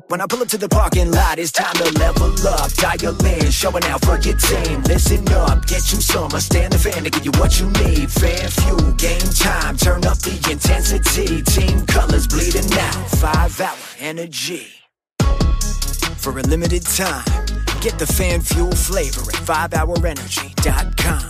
When I pull up to the parking lot, it's time to level up. Dial in, showing out for your team. Listen up, get you some. Stand the fan to give you what you need. Fan fuel, game time, turn up the intensity. Team colors bleeding out, 5-hour energy. For a limited time, get the fan fuel flavor at 5hourenergy.com.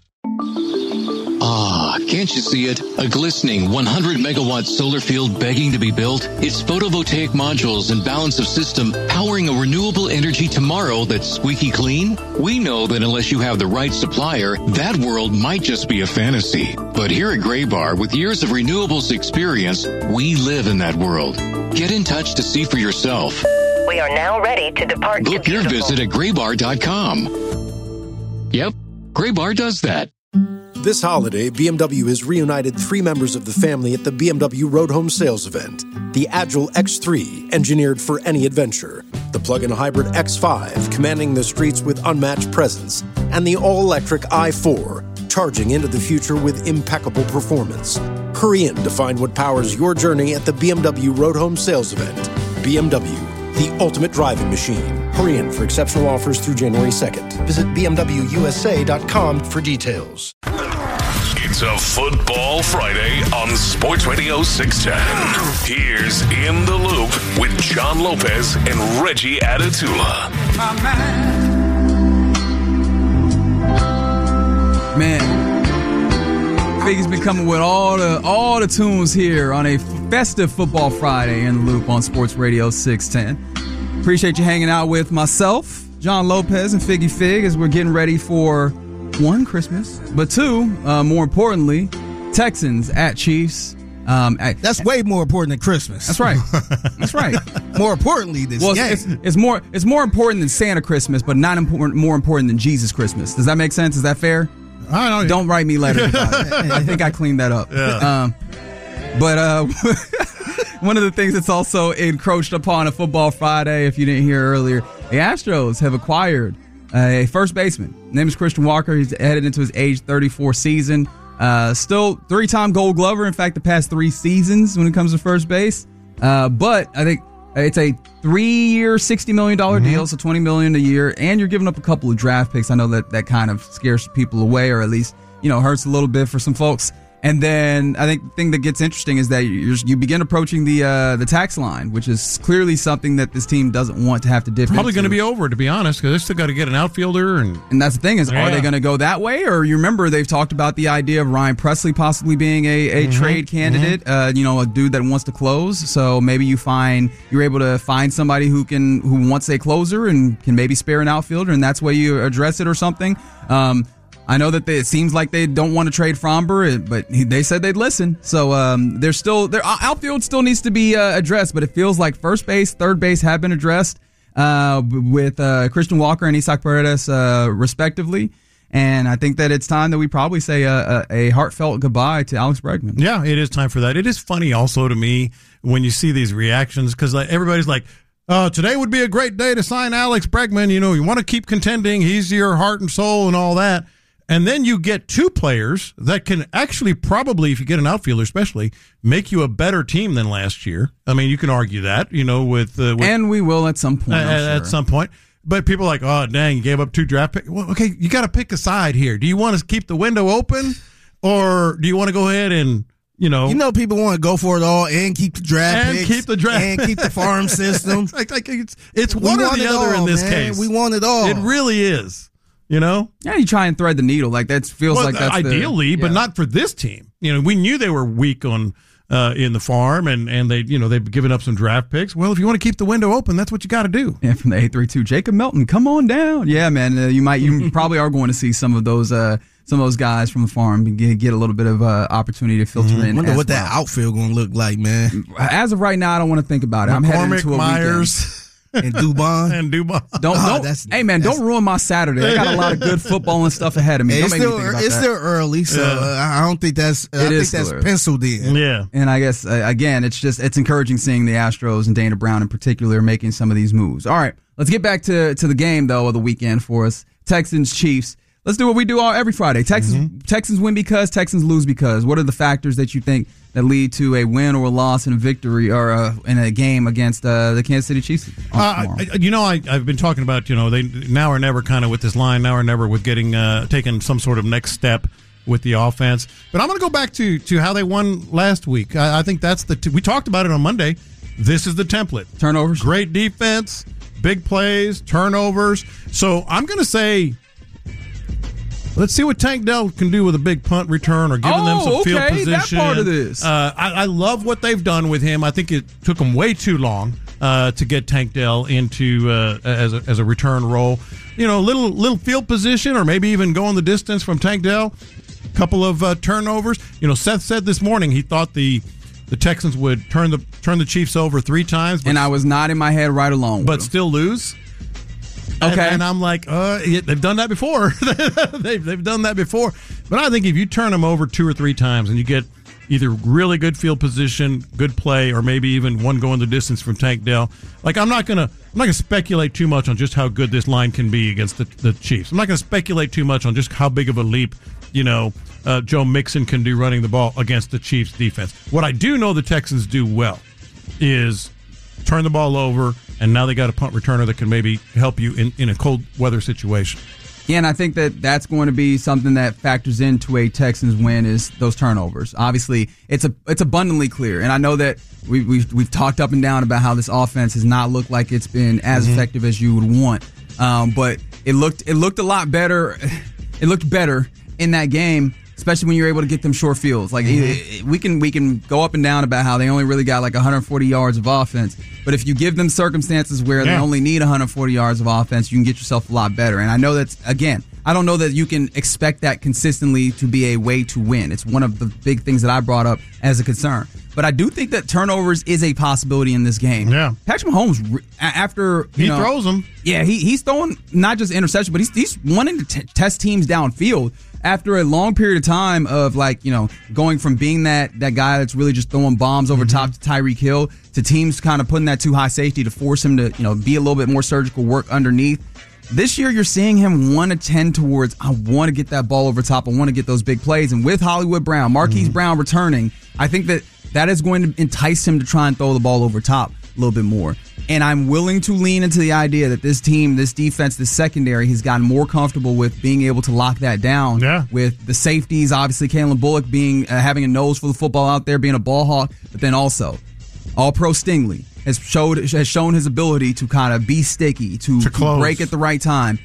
Ah, can't you see it? A glistening 100-megawatt solar field begging to be built? It's photovoltaic modules and balance of system powering a renewable energy tomorrow that's squeaky clean? We know that unless you have the right supplier, that world might just be a fantasy. But here at Graybar, with years of renewables experience, we live in that world. Get in touch to see for yourself. We are now ready to depart. Book your visit at graybar.com. Yep, Graybar does that. This holiday, BMW has reunited 3 members of the family at the BMW Road Home Sales Event. The Agile X3, engineered for any adventure. The plug-in hybrid X5, commanding the streets with unmatched presence. And the all-electric i4, charging into the future with impeccable performance. Hurry in to find what powers your journey at the BMW Road Home Sales Event. BMW, the ultimate driving machine. Hurry in for exceptional offers through January 2nd. Visit BMWUSA.com for details. It's a Football Friday on Sports Radio 610. Here's In the Loop with John Lopez and Reggie Adatula. Man, Figgy's been coming with all the tunes here on a festive Football Friday in the Loop on Sports Radio 610. Appreciate you hanging out with myself, John Lopez, and Figgy Fig as we're getting ready for 1, Christmas, but 2, more importantly, Texans at Chiefs. That's way more important than Christmas. That's right. That's right. More importantly, this game. It's more important than Santa Christmas, but not more important than Jesus Christmas. Does that make sense? Is that fair? I don't know. Don't write me letters about it. I think I cleaned that up. Yeah. But one of the things that's also encroached upon a Football Friday, if you didn't hear earlier, the Astros have acquired a first baseman. His name is Christian Walker. He's headed into his age 34 season. Still 3-time Gold Glover. In fact, the past 3 seasons when it comes to first base. But I think it's a 3-year, $60 million deal, so $20 million a year, and you're giving up a couple of draft picks. I know that kind of scares people away, or at least hurts a little bit for some folks. And then I think the thing that gets interesting is that you begin approaching the tax line, which is clearly something that this team doesn't want to have to dip into. Probably going to be over, to be honest, because they still got to get an outfielder. And that's the thing is, are they going to go that way? Or you remember they've talked about the idea of Ryan Presley possibly being a trade candidate, a dude that wants to close. So maybe you're able to find somebody who wants a closer and can maybe spare an outfielder, and that's where you address it or something. I know that it seems like they don't want to trade Fromber, but they said they'd listen. So their outfield still needs to be addressed, but it feels like first base, third base have been addressed with Christian Walker and Isaac Paredes respectively. And I think that it's time that we probably say a heartfelt goodbye to Alex Bregman. Yeah, it is time for that. It is funny also to me when you see these reactions because everybody's like, today would be a great day to sign Alex Bregman. You want to keep contending. He's your heart and soul and all that. And then you get 2 players that can actually probably, if you get an outfielder especially, make you a better team than last year. I mean, you can argue that, with and we will at some point. At some point. But people are like, oh, dang, you gave up 2 draft picks. Well, okay, you got to pick a side here. Do you want to keep the window open, or do you want to go ahead and, people want to go for it all and keep the draft picks. And keep the farm system. It's one or the other in this case. We want it all. It really is. Yeah, you try and thread the needle. Like that feels like that's ideally, but not for this team. We knew they were weak on in the farm, and they've given up some draft picks. Well, if you want to keep the window open, that's what you got to do. Yeah, from the 832, Jacob Melton, come on down. Yeah, man, you probably are going to see some of those guys from the farm get a little bit of opportunity to filter in. I wonder what that outfield going to look like, man. As of right now, I don't want to think about it. I'm heading into a Myers. Weekend. And Dubon. Don't ruin my Saturday. I got a lot of good football and stuff ahead of me. It's still early, so I don't think that's penciled in. Yeah. And I guess again, it's encouraging seeing the Astros and Dana Brown in particular making some of these moves. All right, let's get back to the game though of the weekend for us. Texans Chiefs. let's do what we do every Friday. Texans win because, Texans lose because. What are the factors that you think that lead to a win or a loss and a victory or in a game against the Kansas City Chiefs? I've been talking about, they now or never kind of with this line, now or never with getting taking some sort of next step with the offense. But I'm going to go back to how they won last week. I think that's we talked about it on Monday. This is the template. Turnovers. Great defense, big plays, turnovers. So I'm going to say, let's see what Tank Dell can do with a big punt return or giving them some field position. That part of this. I love what they've done with him. I think it took them way too long to get Tank Dell into as a return role. Little field position or maybe even going the distance from Tank Dell. Couple of turnovers. Seth said this morning he thought the Texans would turn the Chiefs over 3 times. And I was nodding my head right along. But still lose. Okay. And I'm like, they've done that before. they've done that before. But I think if you turn them over 2 or 3 times and you get either really good field position, good play, or maybe even one going the distance from Tank Dell, I'm not gonna speculate too much on just how good this line can be against the Chiefs. I'm not gonna speculate too much on just how big of a leap Joe Mixon can do running the ball against the Chiefs defense. What I do know the Texans do well is turn the ball over, and now they got a punt returner that can maybe help you in a cold weather situation. Yeah, and I think that's going to be something that factors into a Texans win is those turnovers. Obviously, it's abundantly clear, and I know that we've talked up and down about how this offense has not looked like it's been as effective as you would want, but it looked a lot better. It looked better in that game, especially when you're able to get them short fields. We can go up and down about how they only really got 140 yards of offense, but if you give them circumstances where they only need 140 yards of offense, you can get yourself a lot better. And I know I don't know that you can expect that consistently to be a way to win. It's one of the big things that I brought up as a concern. But I do think that turnovers is a possibility in this game. Yeah. Patrick Mahomes, after he throws them. Yeah, he's throwing not just interception, but he's wanting to test teams downfield. After a long period of time of going from being that guy that's really just throwing bombs over top to Tyreek Hill to teams kind of putting that too high safety to force him to be a little bit more surgical work underneath. This year you're seeing him want to tend towards, I want to get that ball over top, I want to get those big plays. And with Hollywood Brown, Marquise Brown returning, I think that is going to entice him to try and throw the ball over top a little bit more. And I'm willing to lean into the idea that this team, this defense, this secondary has gotten more comfortable with being able to lock that down. Yeah. With the safeties, obviously Kalen Bullock being having a nose for the football out there, being a ball hawk, but then also All-Pro Stingley has shown his ability to kind of be sticky, to break at the right time.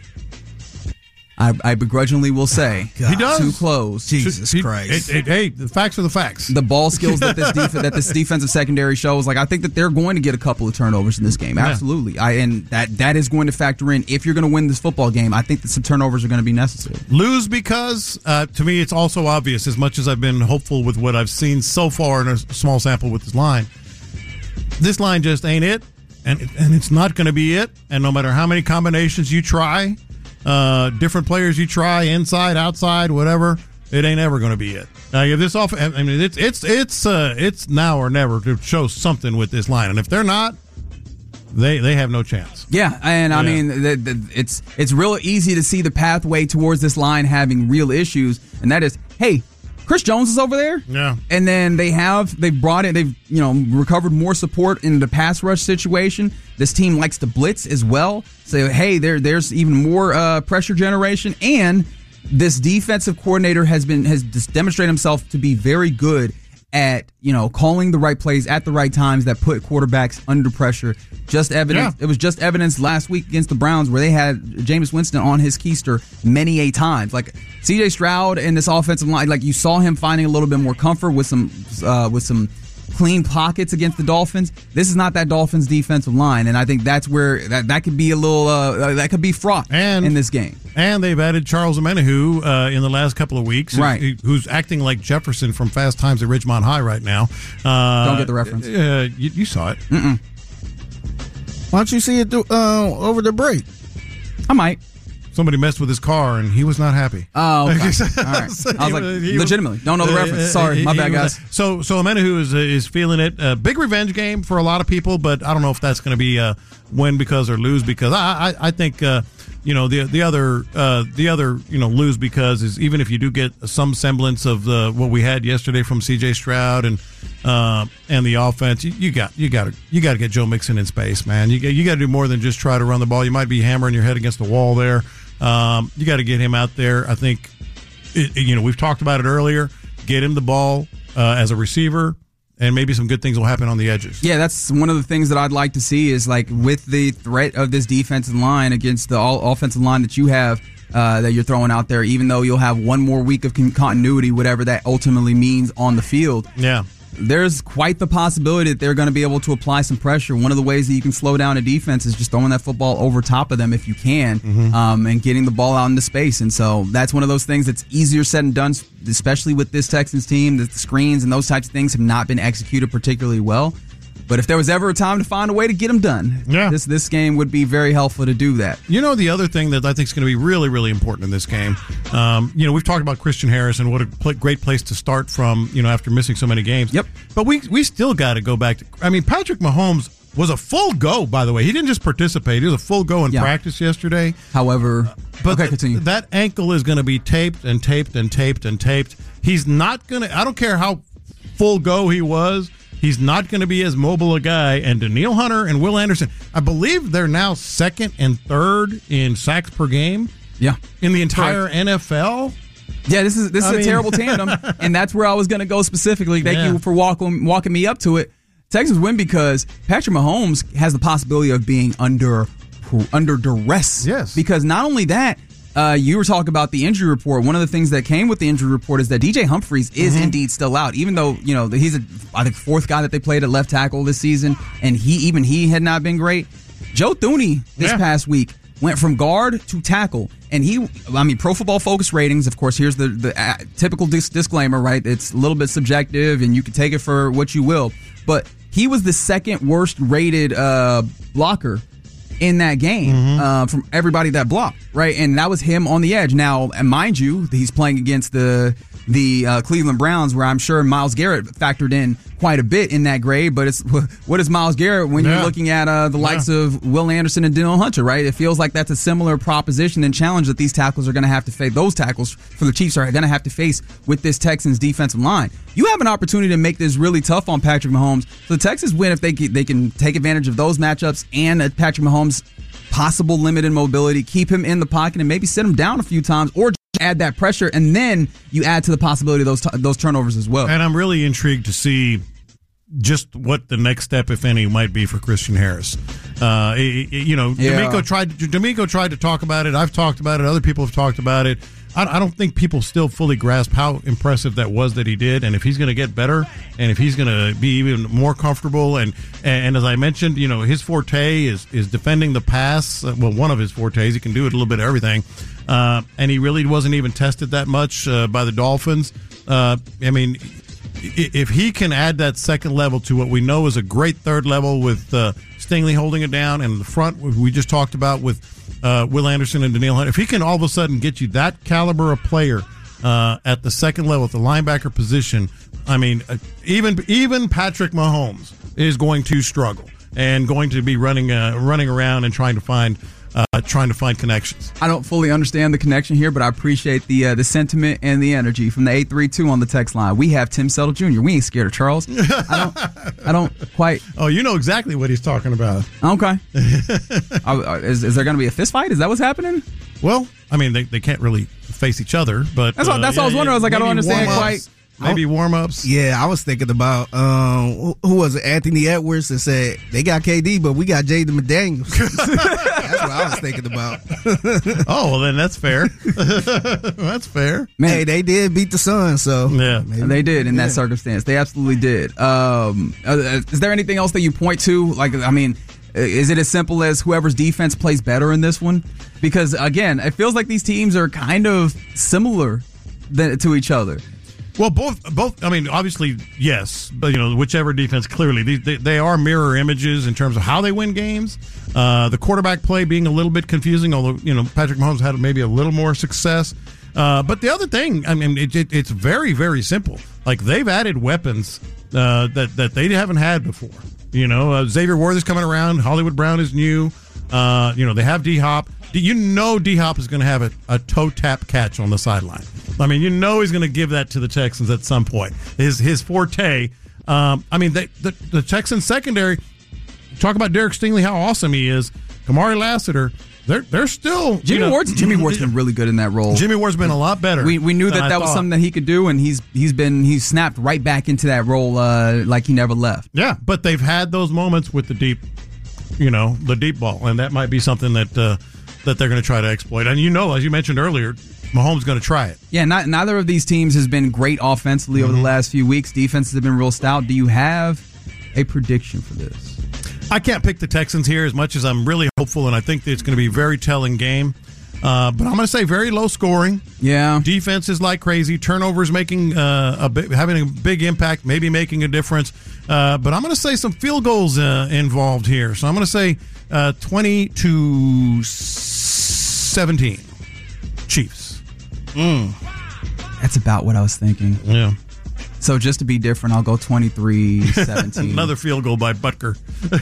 I begrudgingly will say he does too close. Jesus Christ! Hey, the facts are the facts. The ball skills that this defensive secondary shows, I think that they're going to get a couple of turnovers in this game. Absolutely, and that is going to factor in if you're going to win this football game. I think that some turnovers are going to be necessary. Lose because to me it's also obvious. As much as I've been hopeful with what I've seen so far in a small sample with this line just ain't it, and it's not going to be it. And no matter how many combinations you try. Different players you try, inside, outside, whatever, it ain't ever going to be it. Now, if this off, I mean, it's now or never to show something with this line, and if they're not, they have no chance. Yeah, and I mean, it's real easy to see the pathway towards this line having real issues, and that is, hey, Chris Jones is over there. Yeah. And then they've brought in, they've recovered more support in the pass rush situation. This team likes to blitz as well. So, hey, there's even more pressure generation. And this defensive coordinator has demonstrated himself to be very good at, calling the right plays at the right times that put quarterbacks under pressure. Just evidence. Yeah. It was just evidence last week against the Browns where they had Jameis Winston on his keister many a times. Like CJ Stroud and this offensive line, you saw him finding a little bit more comfort with some clean pockets against the Dolphins. This is not that Dolphins defensive line, and I think that's where that could be a little that could be fraught in this game. And they've added Charles Omenihu in the last couple of weeks, right? Who's acting like Jefferson from Fast Times at Ridgemont High right now. Don't get the reference. You saw it. Mm-mm. Why don't you see it over the break? I might. Somebody messed with his car, and he was not happy. Oh, okay. All right. I was legitimately, don't know the reference. Sorry, my bad, guys. So Omenihu is feeling it. Big revenge game for a lot of people, but I don't know if that's going to be a win because or lose because. I think the other lose because is even if you do get some semblance of what we had yesterday from C.J. Stroud and the offense, you got to get Joe Mixon in space, man. You got to do more than just try to run the ball. You might be hammering your head against the wall there. You got to get him out there. I think we've talked about it earlier. Get him the ball as a receiver. And maybe some good things will happen on the edges. Yeah, that's one of the things that I'd like to see is like with the threat of this defensive line against the offensive line that you have that you're throwing out there, even though you'll have one more week of continuity, whatever that ultimately means on the field. Yeah. There's quite the possibility that they're going to be able to apply some pressure. One of the ways that you can slow down a defense is just throwing that football over top of them if you can, and getting the ball out into space. And so that's one of those things that's easier said than done, especially with this Texans team. The screens and those types of things have not been executed particularly well. But if there was ever a time to find a way to get them done, this game would be very helpful to do that. The other thing that I think is going to be really, really important in this game, we've talked about Christian Harris and what a great place to start from, after missing so many games. Yep. But we still got to go back to, Patrick Mahomes was a full go, by the way. He didn't just participate. He was a full go in practice yesterday. However, continue. That ankle is going to be taped and taped and taped and taped. He's not going to, I don't care how full go he was, he's not going to be as mobile a guy. And Danielle Hunter and Will Anderson, I believe they're now second and third in sacks per game. Yeah. In the entire NFL. Yeah, this is a terrible tandem, and that's where I was going to go specifically. Thank you for walking me up to it. Texans win because Patrick Mahomes has the possibility of being under duress. Yes. Because not only that, you were talking about the injury report. One of the things that came with the injury report is that DJ Humphries is indeed still out, even though he's I think fourth guy that they played at left tackle this season, and he had not been great. Joe Thuney this past week went from guard to tackle, and Pro Football Focus ratings, of course, here's the typical disclaimer, right? It's a little bit subjective, and you can take it for what you will, but he was the second worst rated blocker in that game from everybody that blocked, right? And that was him on the edge. Now, mind you, he's playing against the Cleveland Browns, where I'm sure Myles Garrett factored in quite a bit in that grade. But what is Myles Garrett when you're looking at the likes of Will Anderson and Danielle Hunter, right? It feels like that's a similar proposition and challenge that these tackles are going to have to face. Those tackles for the Chiefs are going to have to face with this Texans defensive line. You have an opportunity to make this really tough on Patrick Mahomes. So the Texans win if they can take advantage of those matchups and Patrick Mahomes' possible limited mobility, keep him in the pocket and maybe sit him down a few times, or add that pressure, and then you add to the possibility of those turnovers as well. And I'm really intrigued to see just what the next step, if any, might be for Christian Harris. D'Amico tried to talk about it. I've talked about it. Other people have talked about it. I don't think people still fully grasp how impressive that was that he did, and if he's going to get better, and if he's going to be even more comfortable, and as I mentioned, his forte is defending the pass. One of his fortes, he can do it a little bit of everything, and he really wasn't even tested that much by the Dolphins. If he can add that second level to what we know is a great third level with Stingley holding it down, and the front we just talked about with Will Anderson and Danielle Hunter, if he can all of a sudden get you that caliber of player at the second level, at the linebacker position, even Patrick Mahomes is going to struggle and going to be running around and trying to find connections. I don't fully understand the connection here, but I appreciate the sentiment and the energy from the 832 on the text line. We have Tim Settle Jr. We ain't scared of Charles. I don't quite. Oh, you know exactly what he's talking about. Okay. Is there going to be a fist fight? Is that what's happening? Well, they can't really face each other, but that's what I was wondering. I was like, I don't understand quite. Maybe warm-ups. Yeah, I was thinking about who was it? Anthony Edwards that said they got KD, but we got Jaden McDaniels. That's what I was thinking about. Oh, well, then that's fair. That's fair. Man, hey, they did beat the Suns, so yeah, they did in that circumstance. They absolutely did. Is there anything else that you point to? Is it as simple as whoever's defense plays better in this one? Because again, it feels like these teams are kind of similar to each other. Well, both. Obviously, yes, but whichever defense. Clearly, they are mirror images in terms of how they win games. The quarterback play being a little bit confusing, although Patrick Mahomes had maybe a little more success. But the other thing, it's very, very simple. Like they've added weapons that they haven't had before. Xavier Worthy's coming around. Hollywood Brown is new. They have D-Hop. you know D-Hop is going to have a toe tap catch on the sideline. I mean, you know he's going to give that to the Texans at some point. His forte. The Texans secondary, talk about Derek Stingley, how awesome he is. Kamari Lassiter, they're still Jimmy Ward's been really good in that role. Jimmy Ward's been a lot better. We knew that was something that he could do, and he's snapped right back into that role like he never left. Yeah, but they've had those moments with the deep ball, and that might be something that they're going to try to exploit. And as you mentioned earlier, Mahomes is going to try it. Yeah, neither of these teams has been great offensively over the last few weeks. Defenses have been real stout. Do you have a prediction for this? I can't pick the Texans here as much as I'm really hopeful, and I think that it's going to be a very telling game. But I'm going to say very low scoring. Yeah. Defense is like crazy. Turnovers having a big impact, maybe making a difference. But I'm going to say some field goals involved here. So I'm going to say 20-17 Chiefs. That's about what I was thinking. Yeah. So just to be different, I'll go 23-17. Another field goal by Butker.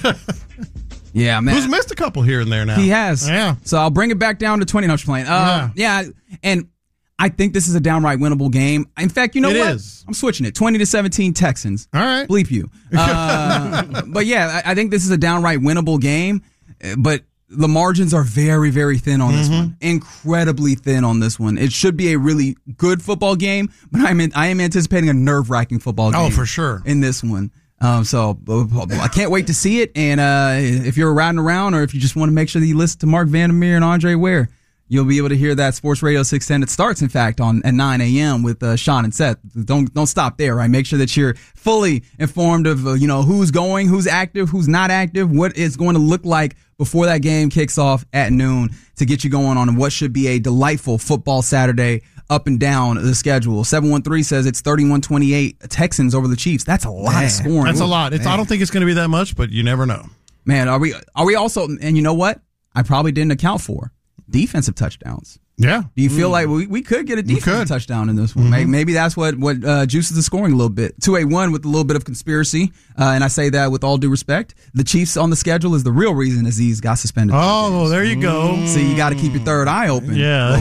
Yeah, man. Who's missed a couple here and there now. He has. Yeah. So I'll bring it back down to 20. No, I'm just playing. Yeah, and I think this is a downright winnable game. In fact, you know what? It is. I'm switching it. 20-17 Texans. All right. Bleep you. But yeah, I think this is a downright winnable game. But the margins are very, very thin on this one. Incredibly thin on this one. It should be a really good football game, but I am anticipating a nerve-wracking football game. Oh, for sure. In this one. So I can't wait to see it. And if you're riding around, or if you just want to make sure that you listen to Mark Vandermeer and Andre Ware, you'll be able to hear that Sports Radio 610. It starts, in fact, at 9 a.m. with Sean and Seth. Don't stop there, right? Make sure that you're fully informed of who's going, who's active, who's not active, what it's going to look like before that game kicks off at noon to get you going on what should be a delightful football Saturday up and down the schedule. 713 says it's 31-28 Texans over the Chiefs. That's a lot of scoring. That's a lot. I don't think it's going to be that much, but you never know. Man, are we also, and you know what? I probably didn't account for defensive touchdowns. Yeah. Do you feel like we could get a defensive touchdown in this one? Maybe that's what juices the scoring a little bit. 2-1 with a little bit of conspiracy, and I say that with all due respect. The Chiefs on the schedule is the real reason Azeez got suspended. Oh, there you go. So you got to keep your third eye open. Yeah.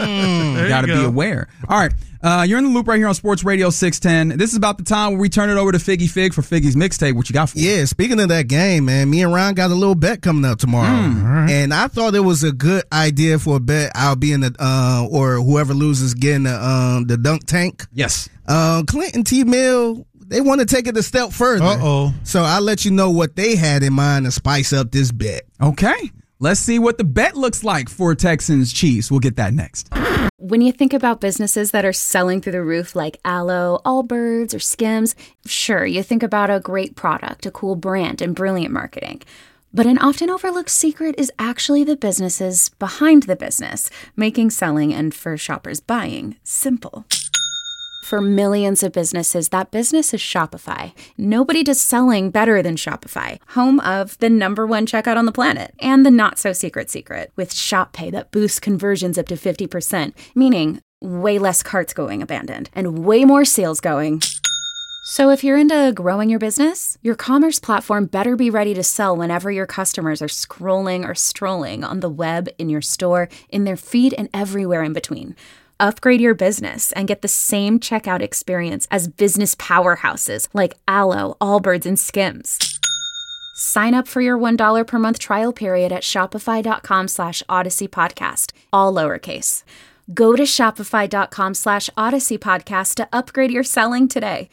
You got to be aware. All right. You're in the loop right here on Sports Radio 610. This is about the time where we turn it over to Figgy Fig for Figgy's mixtape. What you got for us? Yeah, speaking of that game, man, me and Ryan got a little bet coming up tomorrow. And I thought it was a good idea for a bet. I'll be in the, or whoever loses getting the dunk tank. Yes. Clinton T. Mill, they want to take it a step further. Uh-oh. So I'll let you know what they had in mind to spice up this bet. Okay. Let's see what the bet looks like for Texans Chiefs. We'll get that next. When you think about businesses that are selling through the roof like Aloe, Allbirds, or Skims, sure, you think about a great product, a cool brand, and brilliant marketing. But an often overlooked secret is actually the businesses behind the business, making selling and for shoppers buying simple. For millions of businesses, that business is Shopify. Nobody does selling better than Shopify, home of the #1 checkout on the planet and the not-so-secret secret with Shop Pay that boosts conversions up to 50%, meaning way less carts going abandoned and way more sales going. So if you're into growing your business, your commerce platform better be ready to sell whenever your customers are scrolling or strolling on the web, in your store, in their feed, and everywhere in between. Upgrade your business and get the same checkout experience as business powerhouses like Aloe, Allbirds, and Skims. Sign up for your $1 per month trial period at shopify.com/Odyssey Podcast, all lowercase. Go to shopify.com/Odyssey Podcast to upgrade your selling today.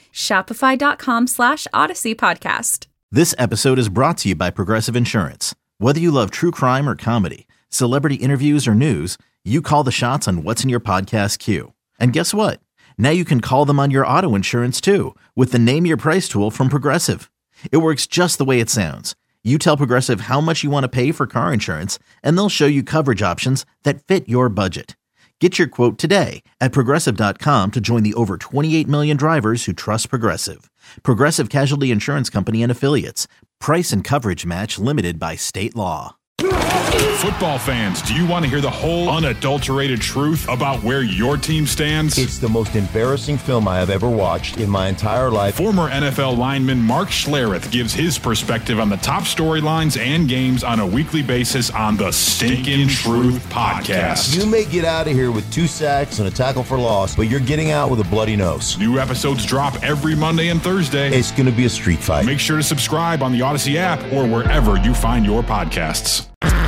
Shopify.com/Odyssey Podcast. This episode is brought to you by Progressive Insurance. Whether you love true crime or comedy, celebrity interviews or news, you call the shots on what's in your podcast queue. And guess what? Now you can call them on your auto insurance too with the Name Your Price tool from Progressive. It works just the way it sounds. You tell Progressive how much you want to pay for car insurance, and they'll show you coverage options that fit your budget. Get your quote today at Progressive.com to join the over 28 million drivers who trust Progressive. Progressive Casualty Insurance Company and Affiliates. Price and coverage match limited by state law. Football fans, do you want to hear the whole unadulterated truth about where your team stands? It's the most embarrassing film I have ever watched in my entire life. Former NFL lineman Mark Schlereth gives his perspective on the top storylines and games on a weekly basis on the Stinkin' Truth Podcast. You may get out of here with 2 sacks and a tackle for loss, but you're getting out with a bloody nose. New episodes drop every Monday and Thursday. It's going to be a street fight. Make sure to subscribe on the Odyssey app or wherever you find your podcasts.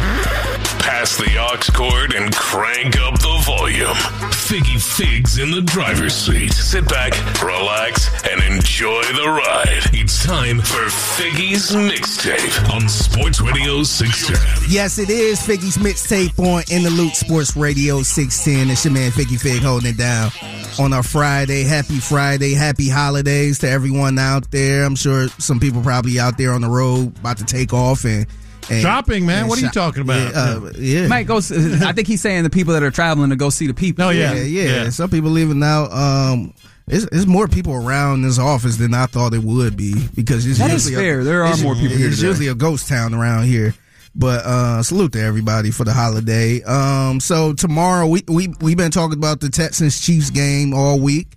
Pass the aux cord and crank up the volume. Figgy Figs in the driver's seat. Sit back, relax, and enjoy the ride. It's time for Figgy's Mixtape on Sports Radio 610. Yes, it is Figgy's Mixtape on In the Loop Sports Radio 610. It's your man Figgy Fig holding it down on our Friday. Happy holidays to everyone out there. I'm sure some people probably out there on the road about to take off and shopping, man. What are you talking about? Yeah. Mike goes. I think he's saying the people that are traveling to go see the people. Oh, yeah. Yeah. Some people leaving out. It's more people around this office than I thought it would be because it's that is fair. There are more people here. It's usually a ghost town around here. But salute to everybody for the holiday. So tomorrow we've been talking about the Texans Chiefs game all week,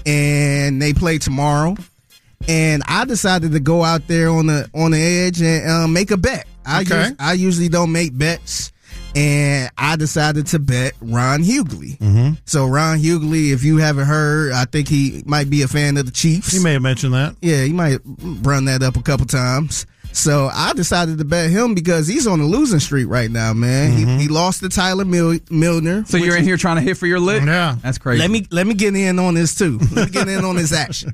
and they play tomorrow. And I decided to go out there on the edge and make a bet. I usually don't make bets, and I decided to bet Ron Hughley. Mm-hmm. So Ron Hughley, if you haven't heard, I think he might be a fan of the Chiefs. He may have mentioned that. Yeah, he might run that up a couple times. So I decided to bet him because he's on a losing streak right now, man. Mm-hmm. He lost to Tyler Milner. So you're in here trying to hit for your lick? Yeah. That's crazy. Let me get in on this too. Let me get in on this action.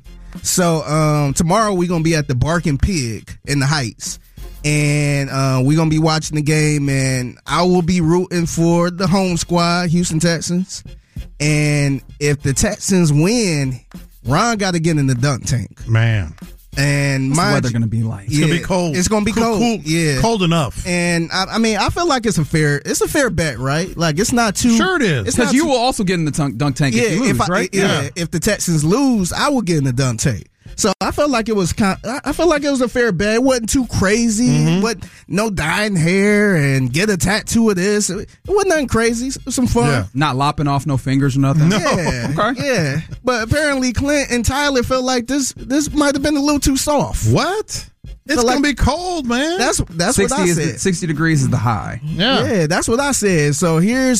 So tomorrow we're going to be at the Barking Pig in the Heights. And we're going to be watching the game, and I will be rooting for the home squad, Houston Texans. And if the Texans win, Ron got to get in the dunk tank. Man. And what's the weather going to be like? It's going to be cold. It's going to be cold. Yeah. Cold enough. And I mean, I feel like it's a fair bet, right? Like it's not too. Sure it is. Because you will also get in the dunk tank if you lose, right? If the Texans lose, I will get in the dunk tank. So I felt like it was a fair bet. It wasn't too crazy. Mm-hmm. But no dyeing hair and get a tattoo of this. It wasn't nothing crazy. It was some fun. Yeah. Not lopping off no fingers or nothing. No. Yeah. Okay. Yeah. But apparently Clint and Tyler felt like this might have been a little too soft. What? It's going to be cold, man. That's what I said. 60 degrees is the high. Yeah, that's what I said. So here's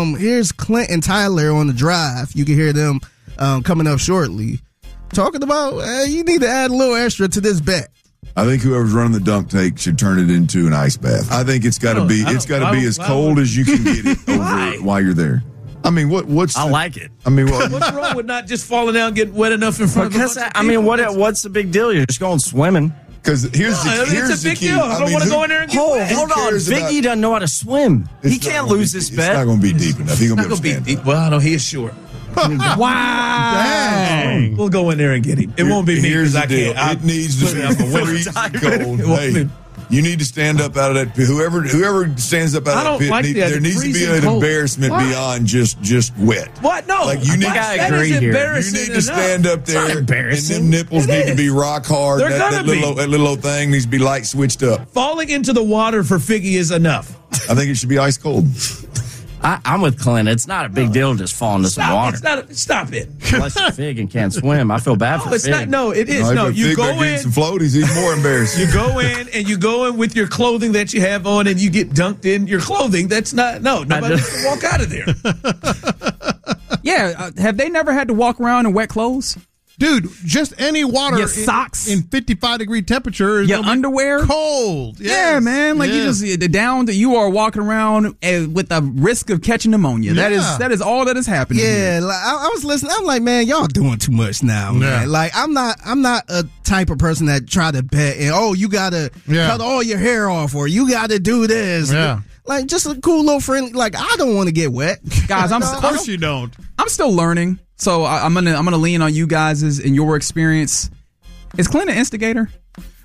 Clint and Tyler on the drive. You can hear them coming up shortly. Talking about, you need to add a little extra to this bet. I think whoever's running the dunk tank should turn it into an ice bath. I think it's got to be as cold as you can get it over while you're there. I mean, what's I like it. I mean, what's wrong with not just falling down and getting wet enough in front of the I mean, what's the big deal? You're just going swimming. Because here's it's a big deal. I don't want to go in there and get wet. Hold on, Biggie doesn't know how to swim. He can't lose this bet. It's not going to be deep enough. He's going to be deep. Well, I know he is short. Wow! Dang. We'll go in there and get him. It won't be me because I can't. It needs to be freezing cold. Hey, you need to stand up out of that pit. Whoever standds up out of that pit, there needs to be an embarrassment beyond just wet. What? No. Like you need. I agree here. You need to stand up there, and them nipples need to be rock hard. That little old thing needs to be light switched up. Falling into the water for Figgy is enough. I think it should be ice cold. I'm with Clint. It's not a big deal to just fall into some water. Stop it. Unless you're Fig and can't swim. I feel bad for Fig. It is. No, you go in. Some floaties, he's more embarrassed. You go in with your clothing that you have on and you get dunked in your clothing. That's not, nobody can walk out of there. Yeah. Have they never had to walk around in wet clothes? Dude, just any water your socks in 55-degree temperature is your underwear cold. Yes. Yeah, man. Like you you are walking around with the risk of catching pneumonia. Yeah. That is all that is happening. Yeah, like, I was listening. I'm like, man, y'all doing too much now, man. Yeah. Like I'm not a type of person that try to bet and you gotta cut all your hair off or you gotta do this. Yeah. Like just a cool little friendly. Like I don't want to get wet, guys. Of course you don't. I'm still learning. So I'm gonna lean on you guys in your experience. Is Clint an instigator?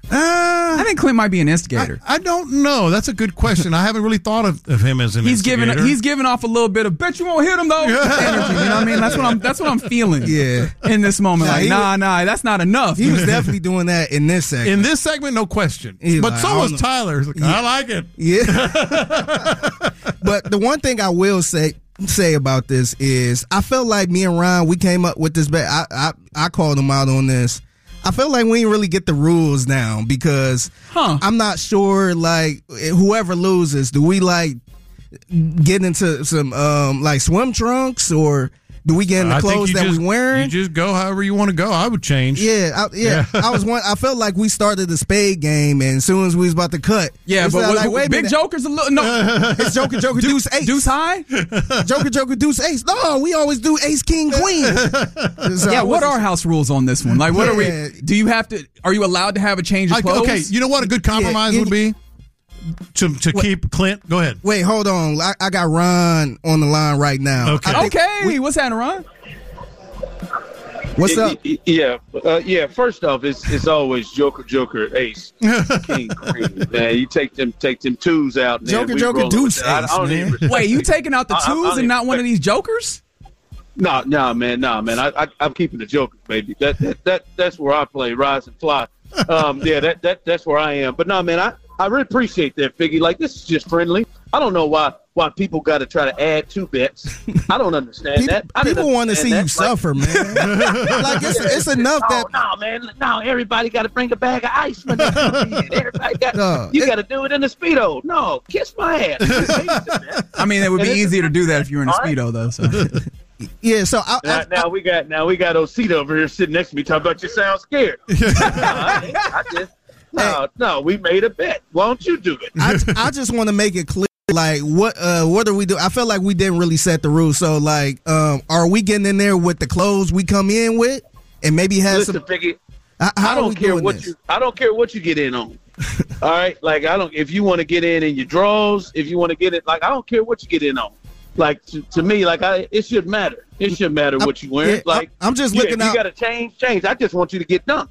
I think Clint might be an instigator. I don't know. That's a good question. I haven't really thought of him as an instigator. He's giving off a little bit of bet you won't hit him though. Energy, you know what I mean? That's what I'm feeling. Yeah. In this moment, that's not enough. He was definitely doing that in this segment. In this segment, no question. But so was Tyler. I like it. Yeah. But the one thing I will say about this is I felt like me and Ron, we came up with this bet. I called him out on this. I feel like we didn't really get the rules down because I'm not sure, like, whoever loses, do we, like, get into some, like, swim trunks or do we get in the clothes that we're wearing? You just go however you want to go. I would change. Yeah. I felt like we started the spade game, and as soon as we was about to cut, but like, Big Joker's a little it's Joker, Deuce, Ace, Deuce High, Joker, Deuce, Ace. No, we always do Ace, King, Queen. So what are house rules on this one? Like, what are we? Do you have to? Are you allowed to have a change of clothes? Okay, you know what a good compromise would be. To keep Clint, go ahead. Wait, hold on. I got Ron on the line right now. Okay. What's happening, Ron? What's up? Yeah. First off, it's always Joker, Ace, King, Queen. Man, you take them twos out. Joker, Deuce, Ace. Wait, you taking out the twos and not one of these jokers? No, man. I'm keeping the Jokers, baby. That's where I play, rise and fly. That's where I am. But no, man, I really appreciate that, Figgy. Like, this is just friendly. I don't know why people got to try to add 2 bets. I don't understand that. People want to see you suffer, man. Like, it's enough that. No, man. No, everybody got to bring a bag of ice when they come in. Everybody got. You got to do it in a Speedo. No, kiss my ass. I mean, it would be easier to do that if you were in a Speedo, though. So. Yeah, so now we got Osita over here sitting next to me talking about you sound scared. No, we made a bet. Why don't you do it? I just want to make it clear, like, what do we do? I feel like we didn't really set the rules. So, like, are we getting in there with the clothes we come in with, and maybe have some? Piggy, I don't care what you get in on. All right, like if you want to get in your drawers, if you want to get it, like I don't care what you get in on. Like to me, like it shouldn't matter. It shouldn't matter what you wear. Like I'm just looking out. You got to change. I just want you to get dunked.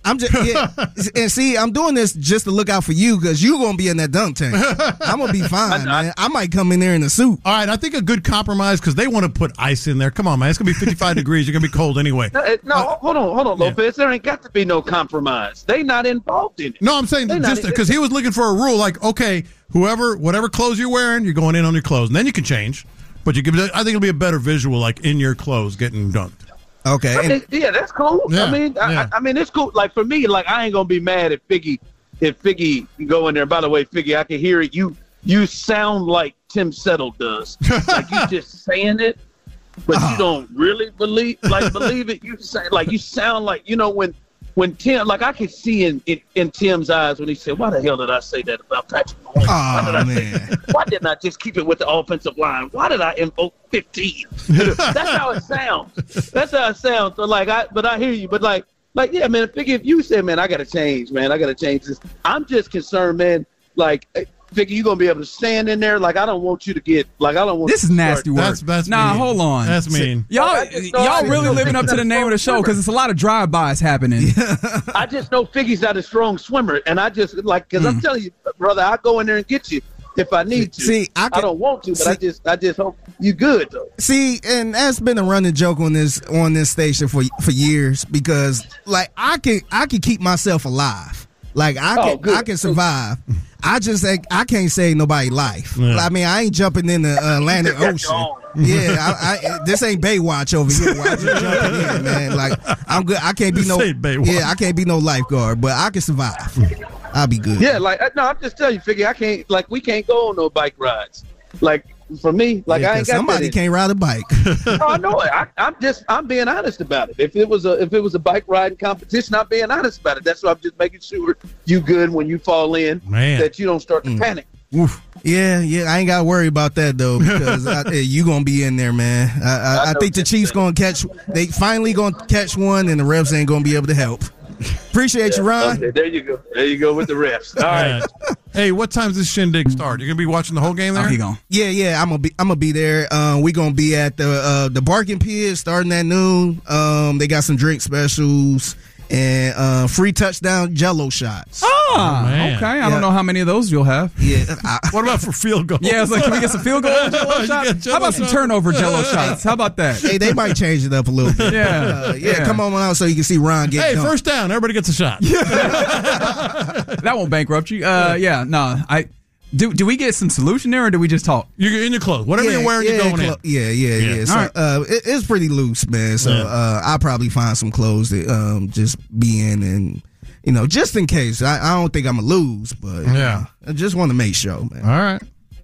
And see, I'm doing this just to look out for you because you're gonna be in that dunk tank. I'm gonna be fine, man. I might come in there in a suit. All right, I think a good compromise because they want to put ice in there. Come on, man. It's gonna be 55 degrees. You're gonna be cold anyway. No, hold on, Lopez. There ain't got to be no compromise. They not involved in it. No, I'm saying just because he was looking for a rule, like, okay, whatever clothes you're wearing, you're going in on your clothes, and then you can change. But I think it'll be a better visual, like in your clothes, getting dunked. Okay. Yeah, that's cool. Yeah, I mean, it's cool. Like for me, like I ain't gonna be mad if Figgy go in there. By the way, Figgy, I can hear it. You sound like Tim Settle does. Like you just saying it, but you don't really believe it. You sound like when Tim, like I could see in Tim's eyes when he said, "Why the hell did I say that about Patrick Mahomes? Why didn't I just keep it with the offensive line? Why did I invoke 15?" That's how it sounds. So I hear you. But like yeah, man. If you say, man, I gotta change this. I'm just concerned, man. Like. Figgy, you gonna be able to stand in there? Like I don't want you to get. Like I don't want. This is nasty work. That's mean. Hold on. That's mean. Y'all really living up to the name of the show because it's a lot of drive-bys happening. I just know Figgy's not a strong swimmer, and I just because I'm telling you, brother, I go in there and get you if I need to. See, I don't want to, but I just hope you good though. See, and that's been a running joke on this station for years because like I can keep myself alive. Like I can survive. I can't save nobody's life. Yeah. I mean, I ain't jumping in the Atlantic Ocean. Yeah, this ain't Baywatch over here. Where I just jumping in, man. Like I'm good. I can't be I can't be no lifeguard, but I can survive. I'll be good. Yeah, I'm just telling you, Figgy, we can't go on no bike rides. Like for me, I ain't got somebody can't ride a bike. No, I know it. I'm being honest about it. If it was a bike riding competition, I'm being honest about it. That's why I'm just making sure you good when you fall in, that you don't start to panic. Oof. Yeah, I ain't got to worry about that though because you gonna be in there, man. I think the Chiefs they finally gonna catch one, and the refs ain't gonna be able to help. Appreciate you, Ron. Okay, there you go with the refs. All right. Hey, what time's this shindig start? You're gonna be watching the whole game there? Yeah, I'm gonna be there. We gonna be at the Barking Pit starting at noon. They got some drink specials and free touchdown Jello shots. Oh, Okay. I don't know how many of those you'll have. Yeah. What about for field goal? Yeah, I was like, can we get some field goal Jell-O shots? How about some turnover Jell-O shots? How about that? Hey, they might change it up a little bit. Yeah. Come on out so you can see Ron get Hey, dunked. first down. Everybody gets a shot. That won't bankrupt you. Do we get some solution there, or do we just talk? You're in your clothes. Whatever you're wearing, you're going in. Yeah. So it's pretty loose, man. So I'll probably find some clothes that just be in and, just in case. I don't think I'm going to lose, but I just want to make sure, man. All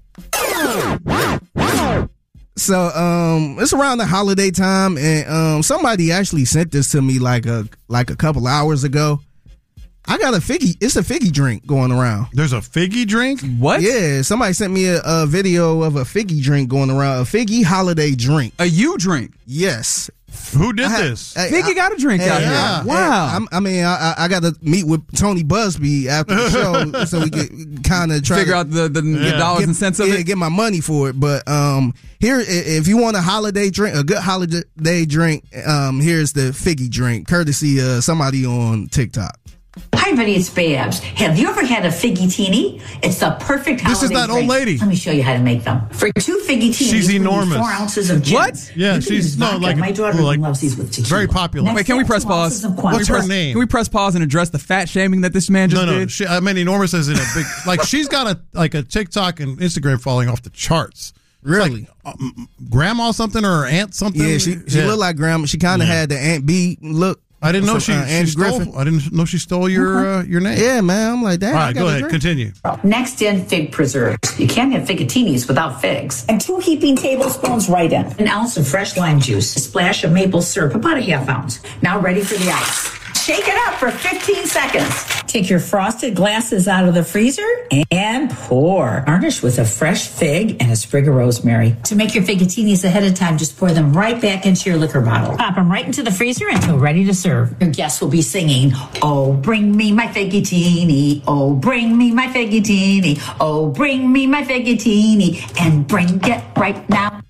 right. So it's around the holiday time, and somebody actually sent this to me like a couple hours ago. I got it's a figgy drink going around. There's a figgy drink? What? Yeah, somebody sent me a video of a figgy drink going around, a figgy holiday drink. A you drink? Yes. Who did this? Figgy got a drink out here. Wow. I got to meet with Tony Busby after the show so we could kind of try figure out the dollars and cents of it. Get my money for it. But here, if you want a holiday drink, a good holiday drink, here's the figgy drink, courtesy of somebody on TikTok. Hi, buddy, it's Babs. Have you ever had a figgy teeny? It's the perfect holiday This is that drink. old lady. Let me show you how to make them. For 2 figgy teenies, she's enormous. 4 ounces of gin. What? Yeah, she's my daughter loves these with tequila. Very popular. Wait, can we press pause? What's her name? Can we press pause and address the fat shaming that this man just did? I mean, enormous as in a big. Like she's got a TikTok and Instagram falling off the charts. Really? Like, grandma something or aunt something? Yeah, she looked like grandma. She kind of had the Aunt B look. I didn't know she stole. I didn't know she stole your name. Yeah, man. I'm like that. All right, go ahead. Continue. Next in, fig preserves. You can't have figatinis without figs. And 2 heaping tablespoons right in. 1 ounce of fresh lime juice. A splash of maple syrup, about a ½ ounce. Now ready for the ice. Shake it up for 15 seconds. Take your frosted glasses out of the freezer and pour. Garnish with a fresh fig and a sprig of rosemary. To make your figatinis ahead of time, just pour them right back into your liquor bottle. Pop them right into the freezer until ready to serve. Your guests will be singing, "Oh, bring me my figatini. Oh, bring me my figatini. Oh, bring me my figatini. And bring it right now."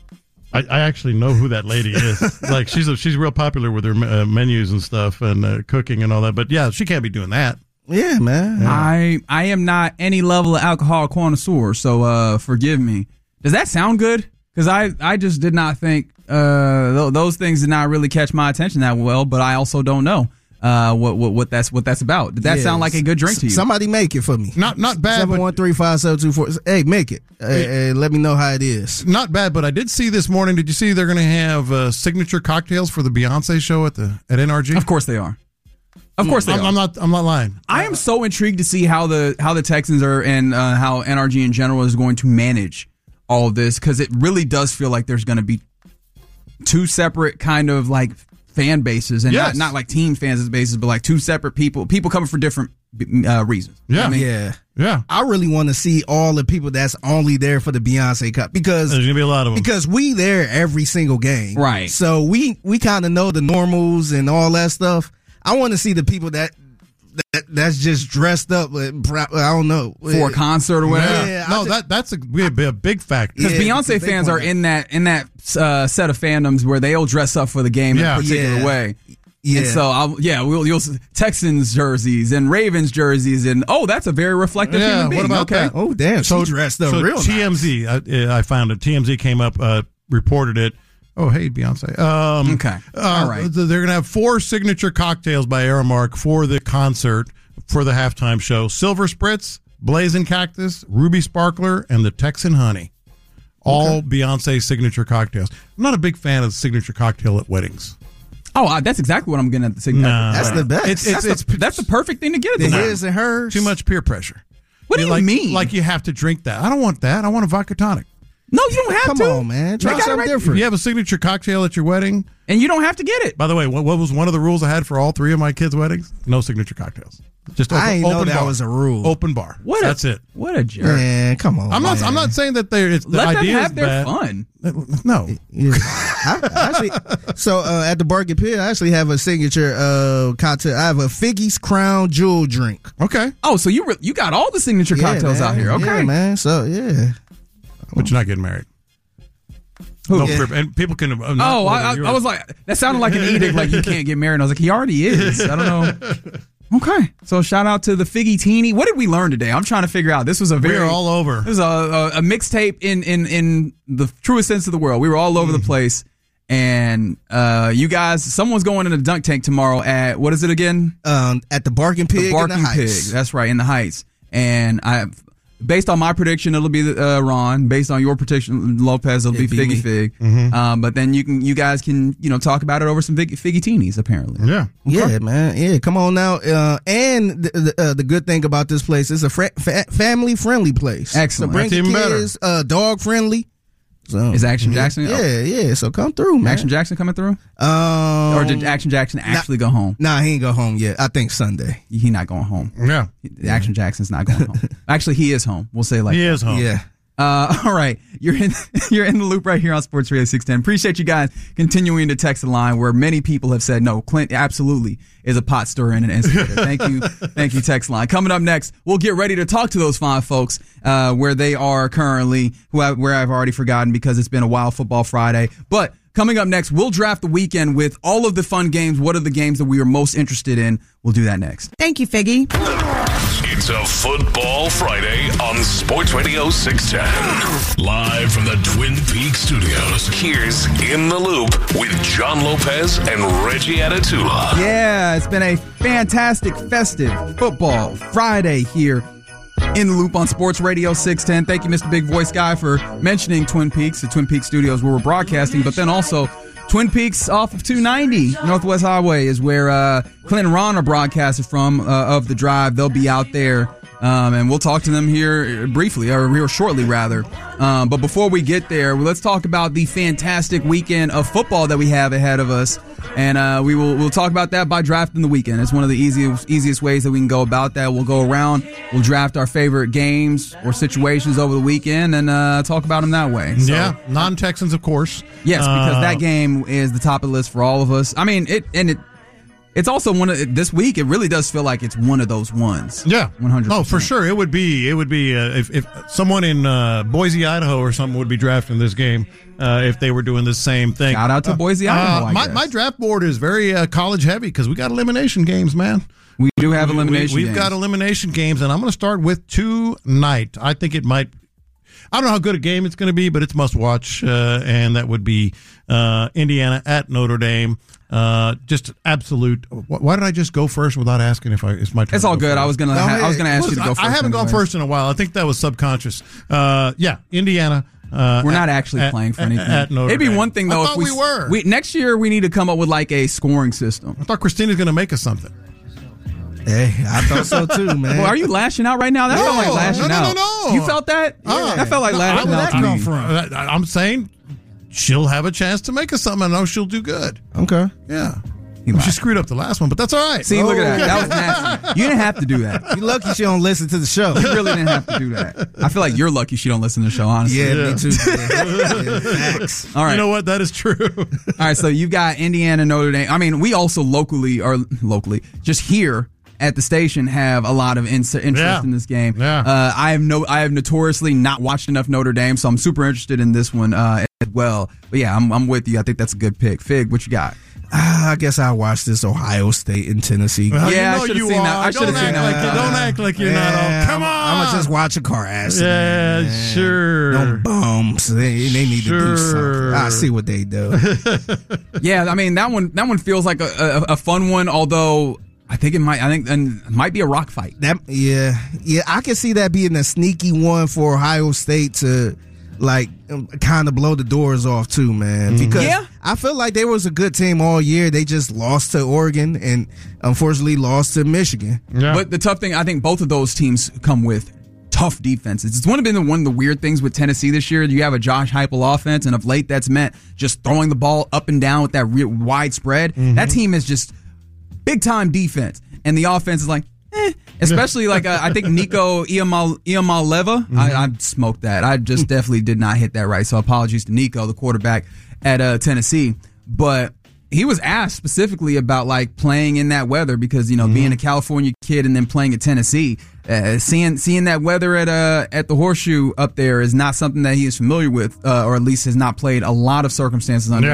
I actually know who that lady is. Like she's real popular with her menus and stuff and cooking and all that. But yeah, she can't be doing that. Yeah, man. Yeah. I am not any level of alcohol connoisseur, so forgive me. Does that sound good? Because I just did not think those things did not really catch my attention that well. But I also don't know what that's about. Did that sound like a good drink to you? Somebody make it for me. Not bad. 713-5724. Hey, make it. Let me know how it is. Not bad, but I did see this morning. Did you see they're going to have signature cocktails for the Beyonce show at NRG? Of course they are. Of course they are. I'm not lying. I am so intrigued to see how the Texans are and how NRG in general is going to manage all of this, because it really does feel like there's going to be 2 separate kind of like fan bases, and not like team fans bases, but like 2 separate people coming for different reasons. Yeah, you know what I mean? Yeah. I really want to see all the people that's only there for the Beyonce Cup, because there's gonna be a lot of them. Because we there every single game, right? So we kind of know the normals and all that stuff. I want to see the people that's just dressed up. I don't know, for a concert or whatever. Yeah, that's a big factor, because Beyonce fans are in that set of fandoms where they'll dress up for the game in a particular way. Yeah. And so you'll Texans jerseys and Ravens jerseys, and that's a very reflective human being. What about that? Oh damn, she dressed up real TMZ, nice. I found it. TMZ came up, reported it. Oh, hey, Beyonce. Okay. All right. They're going to have 4 signature cocktails by Aramark for the concert, for the halftime show. Silver Spritz, Blazing Cactus, Ruby Sparkler, and the Texan Honey. All Beyonce signature cocktails. I'm not a big fan of the signature cocktail at weddings. Oh, that's exactly what I'm getting at the signature. No. That's the best. That's the perfect thing to get at the his and hers. Too much peer pressure. What do you mean? Like you have to drink that. I don't want that. I want a vodka tonic. No, you don't have to. Come on, man. Try something different. If you have a signature cocktail at your wedding, and you don't have to get it. By the way, what was one of the rules I had for all 3 of my kids' weddings? No signature cocktails. Just I ain't know open that bar. was a rule. Open bar. That's it. What a jerk. Man, come on. I'm not saying that the Let idea them have is their bad. fun. No. At the Bargain Pit, I actually have a signature cocktail. I have a Figgy's Crown Jewel drink. Okay. Oh, so you got all the signature cocktails out here. Okay, yeah, man. So but you're not getting married. Who? No, and people can. I was like, that sounded like an edict. Like you can't get married. And I was like, he already is. I don't know. Okay, so shout out to the Figgy Teeny. What did we learn today? I'm trying to figure out. This was a we were all over. This was a mixtape in the truest sense of the world. We were all over the place, and you guys, someone's going in a dunk tank tomorrow at what is it again? At the Barking Pig. The Barking in the Pig. Heights. That's right, in the Heights. And based on my prediction, it'll be Ron. Based on your prediction, Lopez, it'll be Figgy Fig. Mm-hmm. But then you guys can talk about it over some Figgy Teenies apparently. Yeah, yeah, man. Yeah, come on now. And the good thing about this place is a family friendly place. Excellent. So bring That's your even kids. Dog friendly. So, is Action Jackson? Yeah. So come through, man. Action Jackson coming through? Or did Action Jackson actually go home? Nah, he ain't go home yet. I think Sunday. He not going home. Yeah. Action Jackson's not going home. Actually, he is home. We'll say he is home. Yeah. All right, you're in the loop right here on Sports Radio 610. Appreciate you guys continuing to text the line where many people have said no. Clint absolutely is a pot stirrer and an instigator. Thank you, text line. Coming up next, we'll get ready to talk to those fine folks where they are currently, where I've already forgotten because it's been a wild football Friday. But coming up next, we'll draft the weekend with all of the fun games. What are the games that we are most interested in? We'll do that next. Thank you, Figgy. It's a Football Friday on Sports Radio 610. Live from the Twin Peaks studios, here's In the Loop with John Lopez and Reggie Atatula. Yeah, it's been a fantastic, festive Football Friday here in the Loop on Sports Radio 610. Thank you, Mr. Big Voice Guy, for mentioning Twin Peaks, the Twin Peaks studios where we're broadcasting, but then also Twin Peaks off of 290 Northwest Highway is where Clint and Ron are broadcasted from of The Drive. They'll be out there, and we'll talk to them here briefly, or here shortly, rather. But before we get there, let's talk about the fantastic weekend of football that we have ahead of us. And we'll talk about that by drafting the weekend. It's one of the easiest ways that we can go about that. We'll go around, we'll draft our favorite games or situations over the weekend and talk about them that way. So, yeah, non-Texans, of course. Yes, because that game is the top of the list for all of us. I mean, it's also one of this week. It really does feel like it's one of those ones. Yeah, 100%. Oh, for sure. It would be if someone in Boise, Idaho, or something would be drafting this game if they were doing the same thing. Shout out to Boise, Idaho. My draft board is very college heavy because we got elimination games, man. We do have elimination. We've got elimination games, and I'm going to start with tonight. I think it might. I don't know how good a game it's going to be, but it's must watch, and that would be Indiana at Notre Dame. Just absolute. Why did I just go first without asking if it's my turn? It's all good. First? I was gonna ask you to go first. I haven't gone first in a while. I think that was subconscious. Yeah, Indiana. We're not actually playing for anything. It'd be one thing though if we were. Next year we need to come up with like a scoring system. I thought Christina's going to make us something. Hey, I thought so too, man. Well, are you lashing out right now? That felt like lashing out. No. You felt that? Yeah. That felt like lashing out. Where did that come from? I'm saying she'll have a chance to make us something. I know she'll do good. Okay. Yeah. She screwed up the last one, but that's all right. See, look at that. That was nasty. You didn't have to do that. You're lucky she don't listen to the show. You really didn't have to do that. I feel like you're lucky she don't listen to the show, honestly. Yeah, me too. Yeah. Facts. All right. You know what? That is true. All right, so you've got Indiana, Notre Dame. I mean, we also locally, just here at the station have a lot of interest in this game. Yeah. I have notoriously not watched enough Notre Dame, so I'm super interested in this one as well. But yeah, I'm with you. I think that's a good pick. Fig, what you got? I guess I watched this Ohio State and Tennessee. Well, I should have seen that. I should have seen that. Don't act like you're not all. Come on. I'm gonna just watch a car accident. Yeah, sure. No bums. They need to do something. I see what they do. Yeah, I mean that one feels like a fun one, although. I think it might be a rock fight. Yeah, I can see that being a sneaky one for Ohio State to like kind of blow the doors off too, man. Because I feel like they was a good team all year. They just lost to Oregon and unfortunately lost to Michigan. Yeah. But the tough thing, I think both of those teams come with tough defenses. It's one of the weird things with Tennessee this year. You have a Josh Heupel offense, and of late that's meant just throwing the ball up and down with that wide spread. Mm-hmm. That team is just big time defense, and the offense is like, especially like I think Nico Iamaleava. Mm-hmm. I smoked that. I just definitely did not hit that right. So apologies to Nico, the quarterback at Tennessee. But he was asked specifically about like playing in that weather because being a California kid and then playing at Tennessee, seeing that weather at the Horseshoe up there is not something that he is familiar with, or at least has not played a lot of circumstances under. Yeah.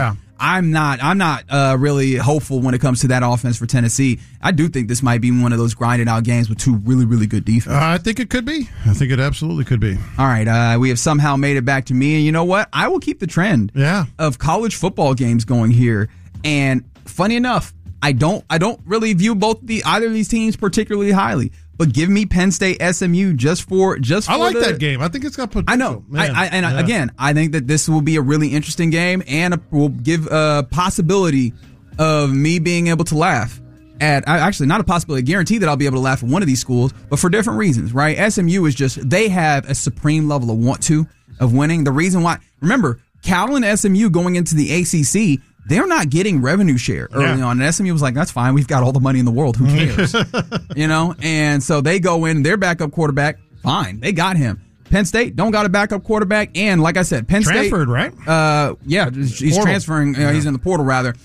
I'm not really hopeful when it comes to that offense for Tennessee. I do think this might be one of those grinded out games with two really, really good defenses. I think it could be. I think it absolutely could be. All right, we have somehow made it back to me, and you know what? I will keep the trend of college football games going here. And funny enough, I don't really view either of these teams particularly highly. But give me Penn State SMU just for I like that game. I think it's got potential. I know. Again, I think that this will be a really interesting game and will give a possibility of me being able to laugh at, actually not a possibility, a guarantee that I'll be able to laugh at one of these schools, but for different reasons, right? SMU is just, they have a supreme level of winning. The reason why, remember, Cal and SMU going into the ACC, they're not getting revenue share early on. And SMU was like, that's fine. We've got all the money in the world. Who cares? And so they go in, their backup quarterback, fine. They got him. Penn State don't got a backup quarterback. And like I said, Penn State. Transferred, right? He's transferring. He's in the portal, rather.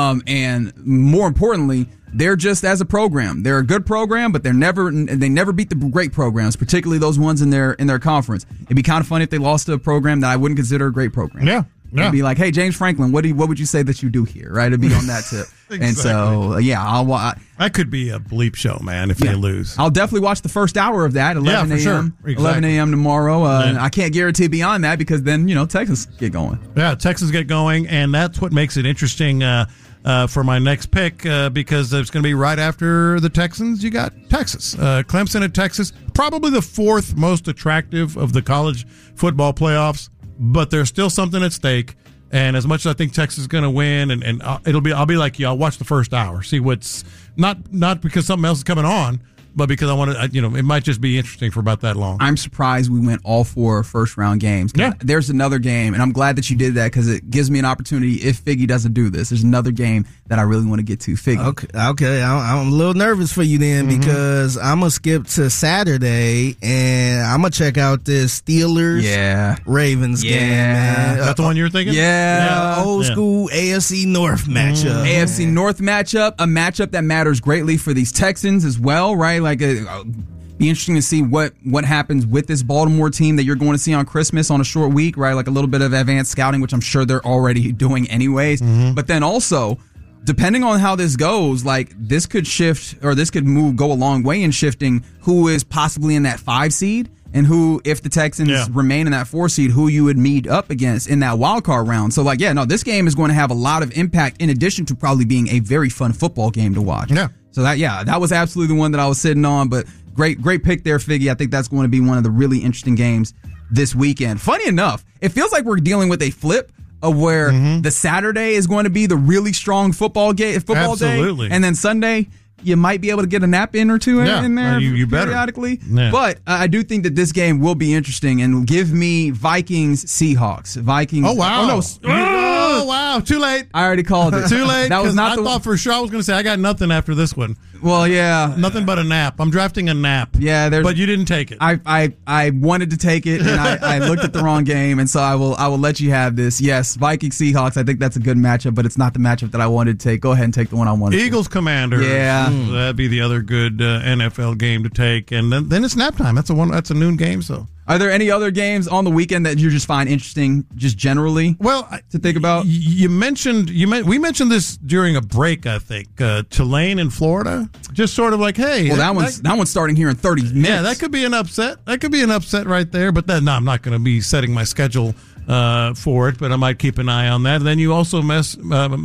And more importantly, they're just as a program. They're a good program, but they never beat the great programs, particularly those ones in their conference. It'd be kind of funny if they lost to a program that I wouldn't consider a great program. Yeah. It'd be like, hey, James Franklin, what would you say that you do here, right? It'd be on that tip. Exactly. And so, that could be a bleep show, man, if they lose. I'll definitely watch the first hour of that, 11 a.m. Sure. Exactly. 11 a.m. tomorrow. I can't guarantee beyond that because then, Texas get going. Yeah, Texas get going, and that's what makes it interesting for my next pick because it's going to be right after the Texans. You got Texas. Clemson at Texas, probably the fourth most attractive of the college football playoffs. But there's still something at stake, and as much as I think Texas is going to win, and I'll be like you. I'll watch the first hour, see what's not because something else is coming on, but because I want to. It might just be interesting for about that long. I'm surprised we went all 4 first round games. Yeah. There's another game, and I'm glad that you did that because it gives me an opportunity. If Figgy doesn't do this, there's another game that I really want to get to. Figgy. Okay. I'm a little nervous for you then because I'm gonna skip to Saturday and I'm gonna check out this Steelers Ravens game. Man. Is that the one you're thinking? Old school AFC North matchup. AFC North matchup, a matchup that matters greatly for these Texans as well, right? Like, be interesting to see what happens with this Baltimore team that you're going to see on Christmas on a short week, right? Like a little bit of advanced scouting, which I'm sure they're already doing anyways. But then also, depending on how this goes, like this could shift or this could go a long way in shifting who is possibly in that 5 seed and who, if the Texans remain in that 4 seed, who you would meet up against in that wild card round. So this game is going to have a lot of impact in addition to probably being a very fun football game to watch. Yeah. So that was absolutely the one that I was sitting on, but great pick there, Figgy. I think that's going to be one of the really interesting games this weekend. Funny enough, it feels like we're dealing with a flip of where the Saturday is going to be the really strong football day, and then Sunday you might be able to get a nap in or two in there you periodically. Yeah. But I do think that this game will be interesting and give me Vikings-Seahawks. Vikings. Oh, wow. Oh, wow. Too late. I already called it. Too late. That was not I thought for sure I was going to say I got nothing after this one. Well, yeah. Nothing but a nap. I'm drafting a nap. Yeah, but you didn't take it. I wanted to take it, and I looked at the wrong game, and so I will let you have this. Yes, Vikings-Seahawks, I think that's a good matchup, but it's not the matchup that I wanted to take. Go ahead and take the one I wanted to. Eagles-Commanders. Yeah. That'd be the other good NFL game to take. And then it's nap time. That's a noon game, so. Are there any other games on the weekend that you just find interesting, just generally? To think about. We mentioned this during a break. I think Tulane in Florida, just sort of like, hey. Well, that one's starting here in 30 minutes. Yeah, that could be an upset. That could be an upset right there. But then, no, I'm not going to be setting my schedule for it. But I might keep an eye on that. And then you also mentioned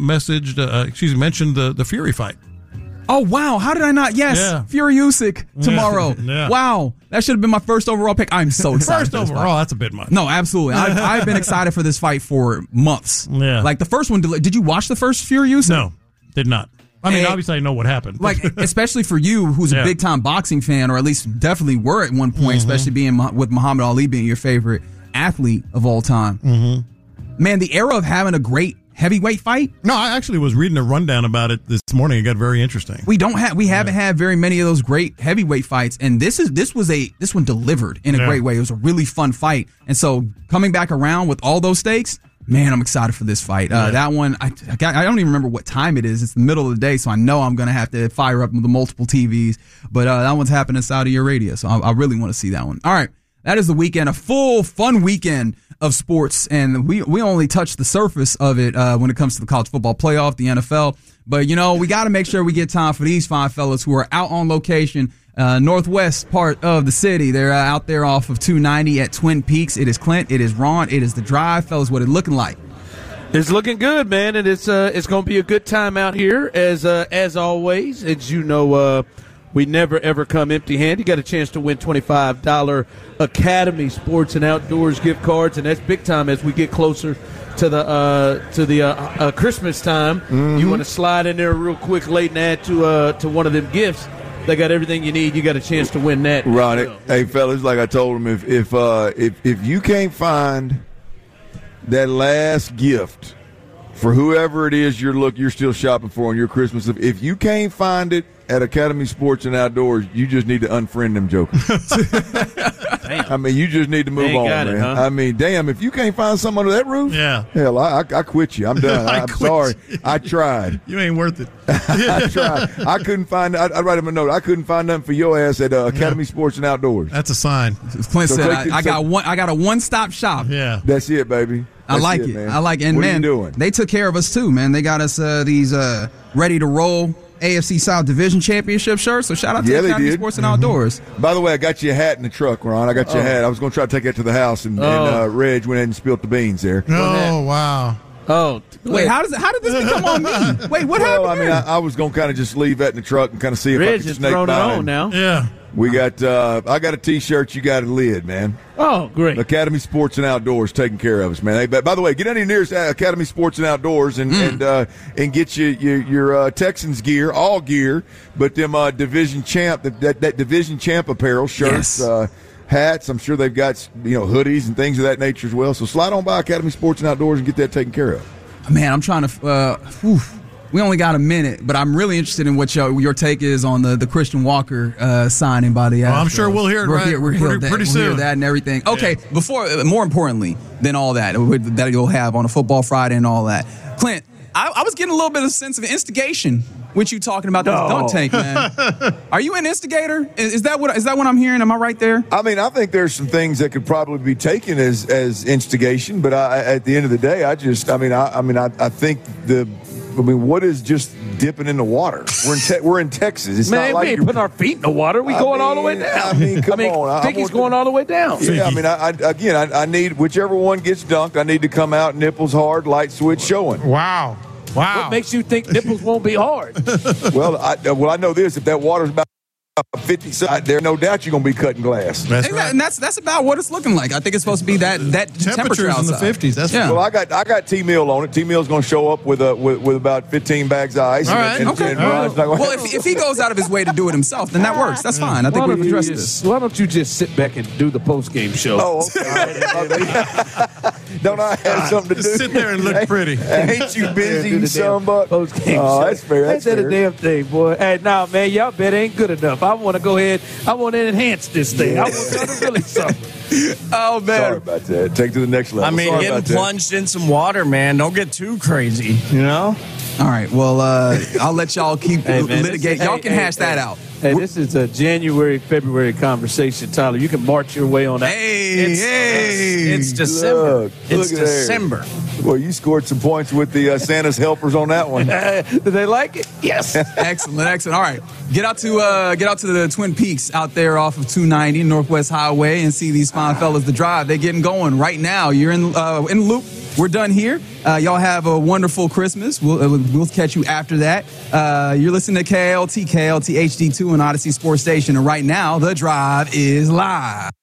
the Fury fight. Oh, wow. How did I not? Yes. Fury Usyk tomorrow. Yeah. Wow. That should have been my first overall pick. I'm so excited. First overall, that's a bit much. No, absolutely. I've been excited for this fight for months. Yeah. Like the first one, did you watch the first Fury Usyk? No, did not. I mean, obviously I know what happened. Like, especially for you, who's a big-time boxing fan, or at least definitely were at one point, especially being with Muhammad Ali being your favorite athlete of all time. Man, the era of having a great heavyweight fight? No, I actually was reading a rundown about it this morning. It got very interesting. We haven't had very many of those great heavyweight fights, and this one delivered in a great way. It was a really fun fight, and so coming back around with all those stakes, man, I'm excited for this fight. That one, I don't even remember what time it is. It's the middle of the day, so I know I'm going to have to fire up the multiple TVs. But that one's happening in Saudi Arabia, so I really want to see that one. All right. That is the weekend, a full fun weekend of sports, and we only touched the surface of it when it comes to the college football playoff, the NFL. But, we got to make sure we get time for these fine fellas who are out on location, northwest part of the city. They're out there off of 290 at Twin Peaks. It is Clint, it is Ron, it is The Drive. Fellas, what it looking like? It's looking good, man, and it's going to be a good time out here as always. As you know, we never ever come empty-handed. You got a chance to win $25 Academy Sports and Outdoors gift cards, and that's big time as we get closer to the Christmas time. Mm-hmm. You want to slide in there real quick late and add to one of them gifts. They got everything you need. You got a chance to win that. Right. Hey, fellas, like I told them, if you can't find that last gift for whoever it is you're still shopping for on your Christmas, if you can't find it at Academy Sports and Outdoors, you just need to unfriend them jokers. I mean, you just need to move on, man. Huh? I mean, damn, if you can't find something under that roof, hell, I quit you. I'm done. I'm sorry. I tried. You ain't worth it. I tried. I couldn't find. I write him a note. I couldn't find nothing for your ass at Academy Sports and Outdoors. That's a sign. Clint said, I got a one-stop shop. Yeah, that's it, baby. I like it. Man. I like it. And what man, are you doing? They took care of us too, man. They got us these ready to roll AFC South Division Championship shirts. So shout out to Academy Sports and Outdoors. By the way, I got you a hat in the truck, Ron. I got you a hat. I was going to try to take that to the house, and Reg went ahead and spilled the beans there. Oh, wow. Oh, wait! How did this become on me? Wait, what happened? I mean, I was going to kind of just leave that in the truck and kind of see if I could snake thrown by it on now. Yeah. We got. I got a T-shirt. You got a lid, man. Oh, great! Academy Sports and Outdoors taking care of us, man. Hey, by the way, get down to your nearest Academy Sports and Outdoors and get your Texans gear, all gear, but them Division Champ that Division Champ apparel, shirts, hats. I'm sure they've got hoodies and things of that nature as well. So slide on by Academy Sports and Outdoors and get that taken care of. Man, I'm trying to. We only got a minute, but I'm really interested in what your take is on the Christian Walker signing by the Astros. I'm sure we'll hear it pretty soon. We'll hear that and everything. Okay, more importantly than all that you'll have on a Football Friday and all that. Clint, I was getting a little bit of a sense of instigation with you talking about this dunk tank, man. Are you an instigator? Is that what I'm hearing? Am I right there? I mean, I think there's some things that could probably be taken as instigation, but at the end of the day, I think what is just dipping in the water? We're in Texas. It's man, not like we ain't putting our feet in the water. We going all the way down. Come on. Figgy's going all the way down. Yeah, I need whichever one gets dunked. I need to come out nipples hard, light switch showing. Wow. What makes you think nipples won't be hard? Well, I know this. If that water's about 50 side, there's no doubt you're going to be cutting glass. That's right. And that's about what it's looking like. I think it's supposed to be that temperature in the 50s. That's Well, I got T-Mill on it. T-Mill's going to show up with about 15 bags of ice. All right. Well, if he goes out of his way to do it himself, then that works. That's fine. I think we've addressed this. Why don't you just sit back and do the post-game show? Oh, okay. Don't I have something to do? Sit there and look pretty. Ain't you busy, you son-butt? Post-game show. That's fair. Ain't that a damn thing, boy? Hey, nah, man, y'all bet ain't good enough. I want to go ahead. I want to enhance this thing. I want y'all to really something. Oh, man. Sorry about that. Take it to the next level. I mean, getting plunged in some water, man. Don't get too crazy, you know? All right. Well, I'll let y'all keep litigate. Y'all can hash that out. Hey, this is a January-February conversation, Tyler. You can march your way on that. It's December. It's December. Well, you scored some points with the Santa's helpers on that one. Did they like it? Yes. Excellent. All right, get out to the Twin Peaks out there off of 290 Northwest Highway and see these fine fellas. The Drive. They're getting going right now. You're in loop. We're done here. Y'all have a wonderful Christmas. We'll catch you after that. You're listening to KLT HD2 and Odyssey Sports Station, and right now the Drive is live.